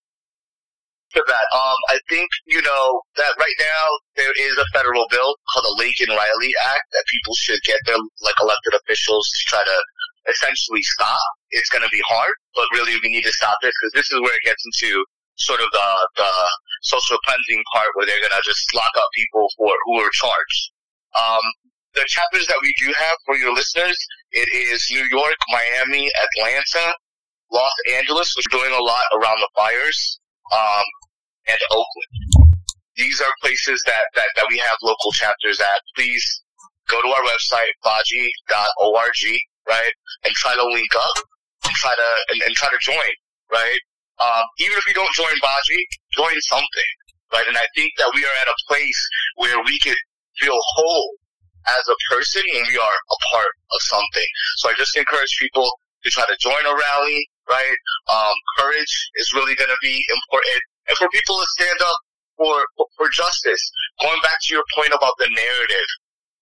For that, um, I think, you know, that right now there is a federal bill called the Laken-Riley Act that people should get their, like, elected officials to try to essentially stop. It's going to be hard, but really we need to stop this because this is where it gets into sort of the, the social cleansing part where they're going to just lock up people for who are charged. Um, the chapters that we do have for your listeners, it is New York, Miami, Atlanta, Los Angeles, which are doing a lot around the fires. Um, and Oakland. These are places that, that, that we have local chapters at. Please go to our website, baji dot org, right? And try to link up and try to, and, and try to join, right? Um, even if you don't join Baji, join something, right? And I think that we are at a place where we could feel whole as a person when we are a part of something. So I just encourage people to try to join a rally, right? Um, courage is really going to be important. And for people to stand up for, for, for justice. Going back to your point about the narrative,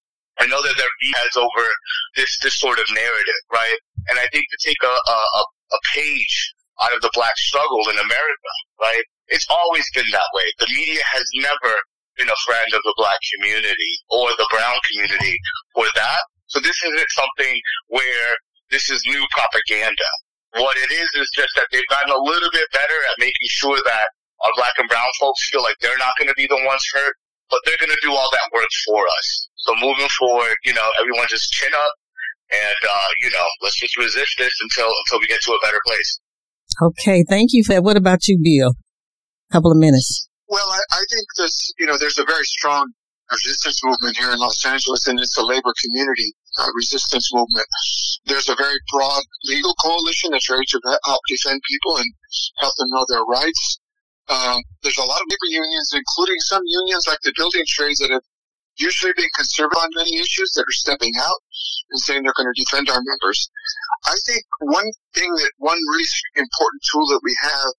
I know that there are heads over this, this sort of narrative, right? And I think to take a, a, a page out of the black struggle in America, right? It's always been that way. The media has never been a friend of the black community or the brown community for that. So this isn't something where this is new propaganda. What it is is just that they've gotten a little bit better at making sure that our black and brown folks feel like they're not going to be the ones hurt, but they're going to do all that work for us. So moving forward, you know, everyone just chin up and, uh, you know, let's just resist this until, until we get to a better place. Okay. Thank you for that. What about you, Bill? A couple of minutes. Well, I, I think this, you know, there's a very strong resistance movement here in Los Angeles, and it's a labor community uh, resistance movement. There's a very broad legal coalition that's ready to help defend people and help them know their rights. Um, there's a lot of labor unions, including some unions like the building trades that have usually been conservative on many issues that are stepping out and saying they're going to defend our members. I think one thing that one really important tool that we have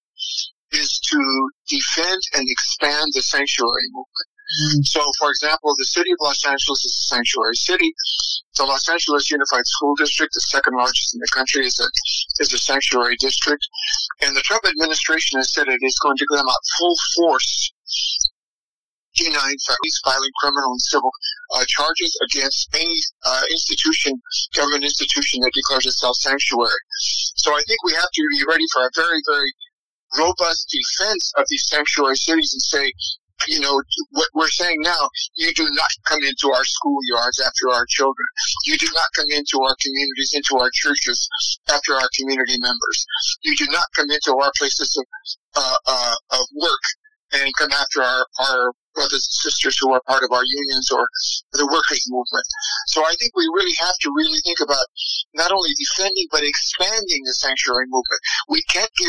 is to defend and expand the sanctuary movement. Mm-hmm. So, for example, the city of Los Angeles is a sanctuary city. The Los Angeles Unified School District, the second largest in the country, is a is a sanctuary district. And the Trump administration has said it is going to come out full force, G nine families filing criminal and civil uh, charges against any uh, institution, government institution that declares itself sanctuary. So I think we have to be ready for a very, very robust defense of these sanctuary cities and say, you know, what we're saying now, you do not come into our schoolyards after our children. You do not come into our communities, into our churches after our community members. You do not come into our places of, uh, uh, of work and come after our, our brothers and sisters who are part of our unions or the workers' movement. So I think we really have to really think about not only defending, but expanding the sanctuary movement. We can't give in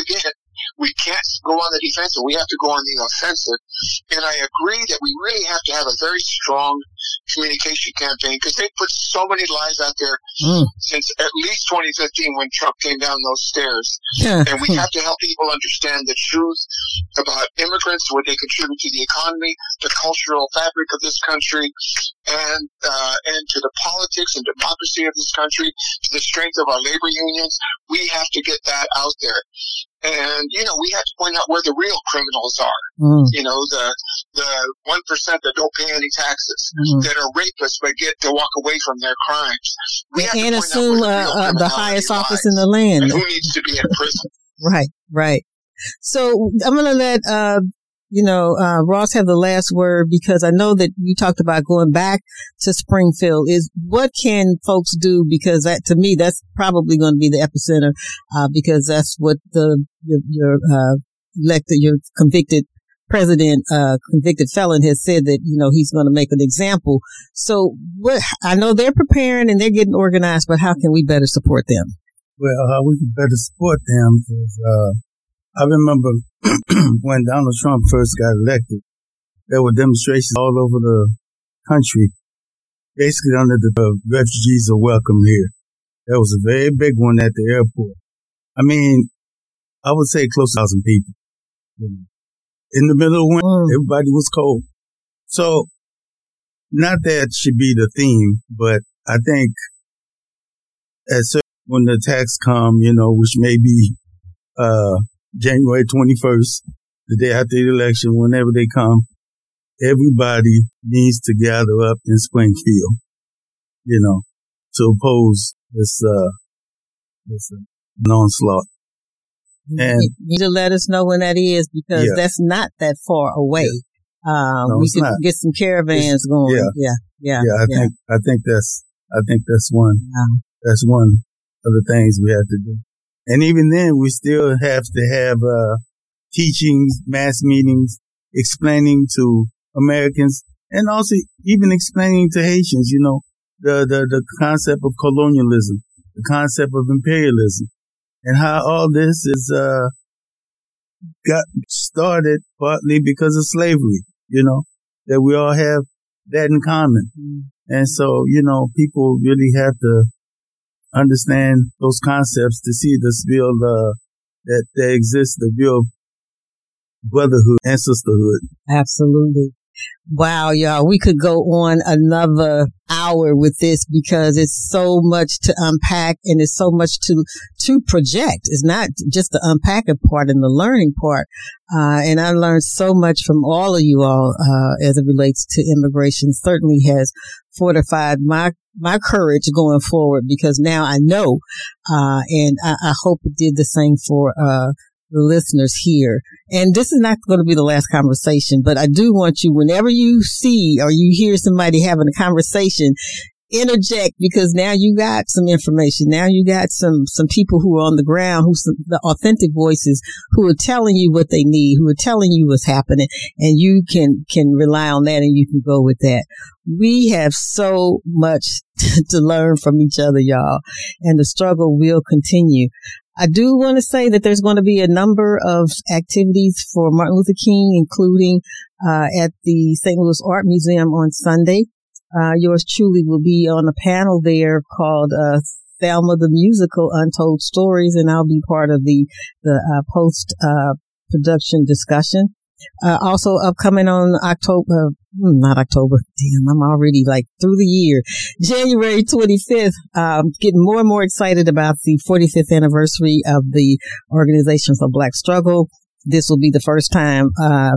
We can't go on the defensive. We have to go on the offensive. And I agree that we really have to have a very strong communication campaign because they put so many lies out there mm. since at least twenty fifteen when Trump came down those stairs. And we have to help people understand the truth about immigrants, what they contribute to the economy, the cultural fabric of this country, and uh, and to the politics and democracy of this country, to the strength of our labor unions. We have to get that out there. And, you know, we have to point out where the real criminals are. Mm. You know, the the one percent that don't pay any taxes, mm. that are rapists but get to walk away from their crimes. We have and to assume the, uh, uh, the highest office in the land. And who needs to be in prison. Right, right. So I'm going to let, uh, you know, uh, Ross have the last word because I know that you talked about going back to Springfield. Is what can folks do? Because that, to me, that's probably going to be the epicenter, uh, because that's what the, your, your uh, elected, your convicted president, uh, convicted felon has said that, you know, he's going to make an example. So what, I know they're preparing and they're getting organized, but how can we better support them? Well, how we can better support them is, uh, I remember when Donald Trump first got elected, there were demonstrations all over the country, basically under the uh, refugees are welcome here. There was a very big one at the airport. I mean, I would say close to a thousand people. In the middle of winter, mm. everybody was cold. So, not that should be the theme, but I think at certain, when the attacks come, you know, which may be, uh, January twenty-first, the day after the election, whenever they come, everybody needs to gather up in Springfield, you know, to oppose this, uh, this uh, onslaught. And you need to let us know when that is because yeah. that's not that far away. Yeah. Um, no, we could not. get some caravans it's, going. Yeah. Yeah. Yeah. Yeah. I yeah. think, I think that's, I think that's one, yeah. that's one of the things we have to do. And even then, we still have to have uh teachings, mass meetings, explaining to Americans, and also even explaining to Haitians, you know, the, the, the concept of colonialism, the concept of imperialism, and how all this is uh got started partly because of slavery, you know, that we all have that in common. Mm. And so, you know, people really have to understand those concepts to see the real, uh, that there exists the real brotherhood and sisterhood. Absolutely. Wow, y'all, we could go on another hour with this because it's so much to unpack and it's so much to, to project. It's not just the unpacking part and the learning part. Uh, and I learned so much from all of you all, uh, as it relates to immigration. Certainly has fortified my, my courage going forward because now I know, uh, and I, I hope it did the same for, uh, the listeners here. And this is not going to be the last conversation, but I do want you, whenever you see or you hear somebody having a conversation, interject because now you got some information. Now you got some, some people who are on the ground, who some, the authentic voices who are telling you what they need, who are telling you what's happening, and you can, can rely on that and you can go with that. We have so much to learn from each other, y'all, and the struggle will continue. I do want to say that there's going to be a number of activities for Martin Luther King, including uh, at the Saint Louis Art Museum on Sunday. Uh, yours truly will be on a panel there called uh, Thelma the Musical, Untold Stories, and I'll be part of the the uh, post uh, production discussion. Uh, also upcoming on October, not October, damn, I'm already like through the year, January twenty-fifth, um, getting more and more excited about the forty-fifth anniversary of the Organization for Black Struggle. This will be the first time, uh,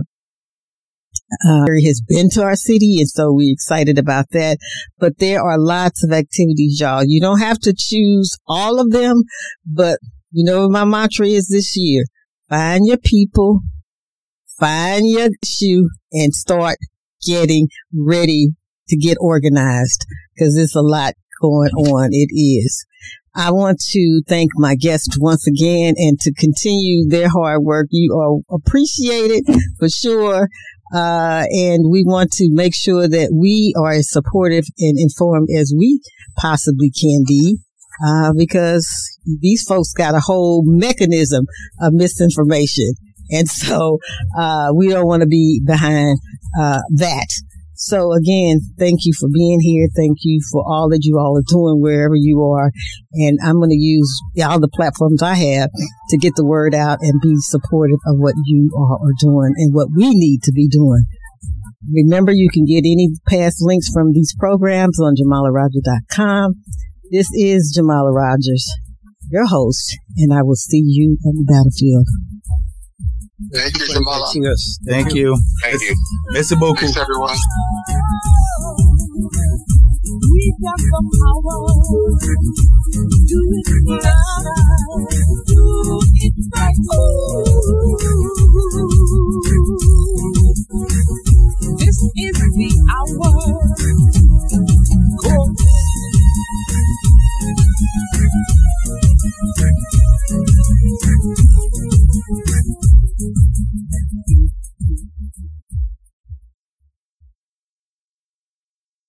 uh, he has been to our city, and so we're excited about that. But there are lots of activities, y'all. You don't have to choose all of them, but you know what my mantra is this year? Find your people, find your issue, and start getting ready to get organized because there's a lot going on. It is. I want to thank my guests once again and to continue their hard work. You are appreciated for sure. Uh, and we want to make sure that we are as supportive and informed as we possibly can be. uh, because these folks got a whole mechanism of misinformation. And so, uh, we don't want to be behind, uh, that. So again, thank you for being here. Thank you for all that you all are doing wherever you are. And I'm going to use all the platforms I have to get the word out and be supportive of what you all are doing and what we need to be doing. Remember, you can get any past links from these programs on jamala rogers dot com. This is Jamala Rogers, your host, and I will see you on the battlefield. Thank you, Jamala. Yes, thank you. Thank you. Merci beaucoup. Thanks, everyone. We got the power to do it right.